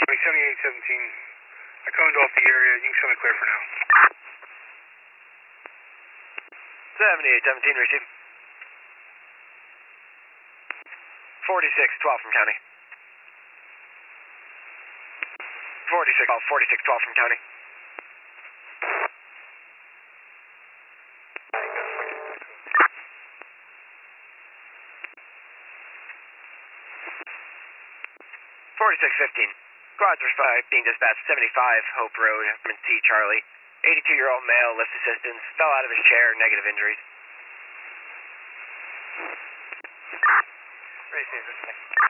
7817. I coned off the area. You can show me clear for now. 7817, receive. 4612 from county. 4612 from county. Quads are being dispatched 75 Hope Road, T. Charlie. 82-year-old male, lift assistance, fell out of his chair, negative injuries. Receive this.